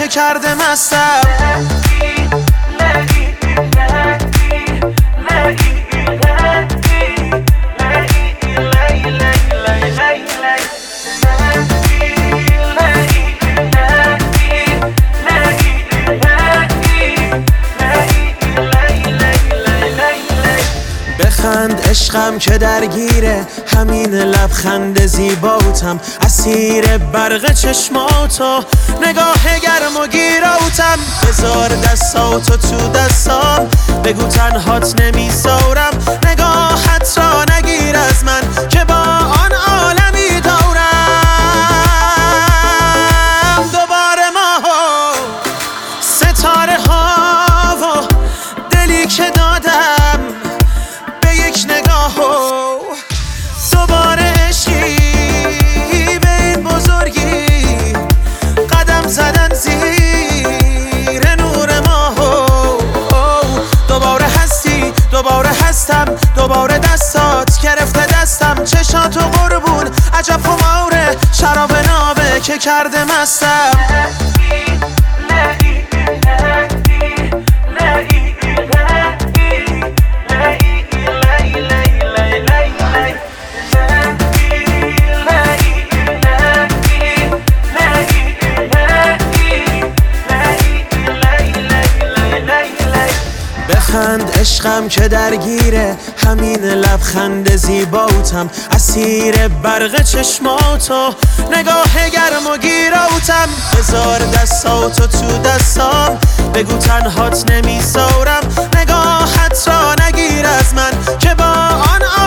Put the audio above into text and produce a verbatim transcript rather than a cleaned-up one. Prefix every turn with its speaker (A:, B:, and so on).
A: که کرده مستم. بخند عشقم که درگیره همین لبخند زیباتم، اسیر برق چشماتو نگاه گرم و گیراتم. بذار دستاتو تو دستام، بگو تنهات نمیذارم، نگاهت را نگیر از من که با آن عالمی دارم. دوباره ما ستاره ها و دلی که دادم به یک نگاه، دوباره عشقی به این بزرگی قدم زدن زیر نور ما. دوباره هستی دوباره هستم، دوباره دستات گرفته دستم، چشاتو قربون عجب خماره شراب نابه که کرده مستم. بخند عشقم که درگیره همین لبخند زیباتم، اسیر برق چشماتو نگاه گرم و گیراتم. بذار دستاتو تو دستام، بگو تنهات نمیذارم، نگاهت را نگیر از من که با آن